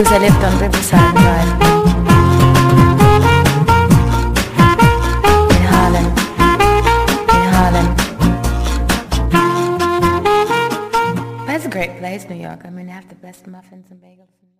because I lived on Riverside Drive in Harlem. But it's a great place, New York. I mean, they have the best muffins and bagels.